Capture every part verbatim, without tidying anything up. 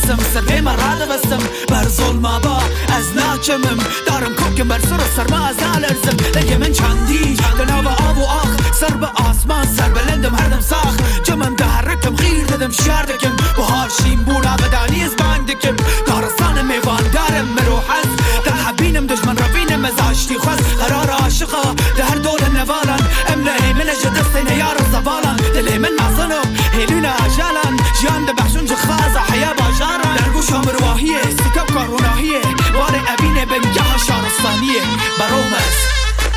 بسم سرپی من رد بستم بر ظلم با از ناچمم دارم کوکم بر سر سرما از نالرزم لگه من چندی دناب آب و آخ سر به آسمان سر بلندم هردم ساخ جمم دهرکم غیر دادم شردکم بهار شیم بونا بدانی از بندکم دارستان میوان دارم مروح هست در حبینم دشمن روینم از آشتی خواست قرار عاشقا در دول نوالان املهی من جدست نیار زبالان دلی من مزنم هیلون عجلان جان ده بخشون جو خواز حیا باجاران در گوش هم رواهیه ستم کاروناهیه وار ابینه بنگه شارستانیه بروم است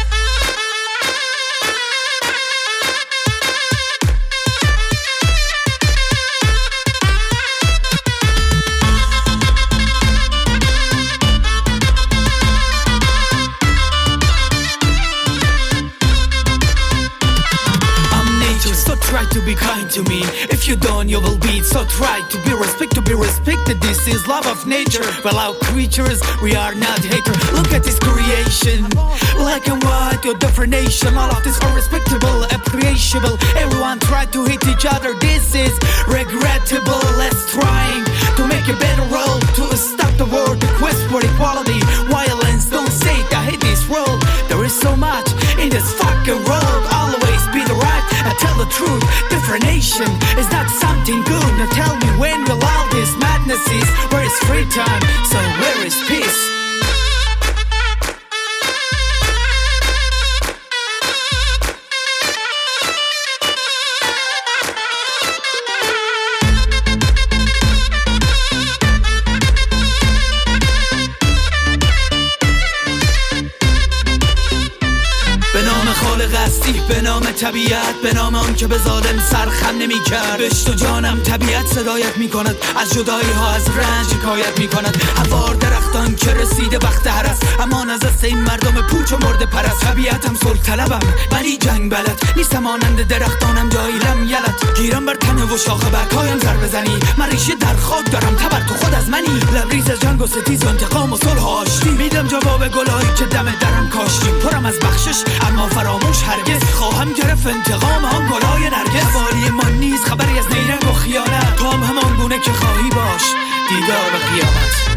Try to be kind to me. If you don't, you will be. So try to be respect to be respected. This is love of nature. Well, our creatures, we are not haters. Look at this creation, black and white, your different nation. All of this are respectable, appreciable. Everyone try to hit each other. This is regrettable. Let's trying to make a better world, to stop the war, the quest for equality. Violence, don't say it. I hate this world. There is so much in this fucking world. Always be the right and tell the truth. Different nation is not something good. Now tell me when will all this madness is? Where is free time? So where is peace? خالق به نام طبیعت، به نام آن که به ظالم سرخم نمی کرد. بشت و جانم طبیعت صدایت می کند، از جدایی ها از رنج حکایت می کند. هوار درختان که رسیده وقت هرس، امان از دست این مردم پوچ و مرد پرست. طبیعتم صلح طلبم ولی جنگ بلد نیستم، مانند درختانم جایلم یلت. گیرم بر تنه و شاخه برگایم زر بزنی، من ریشه در خاک دارم تبر تو خود از منی. لبریز از جنگ و ستیز و انتقام و صلح و آشتی، میدم جواب گلایی که دم درم کاشتی. پرم از بخشش اما فراموش هرگز، خواهم گرفت انتقام آن گلای نرگس. حوالی ما نیست خبری از نیرنگ و خیانت، تو هم همان گونه که خواهی باش دیدار به قیامت.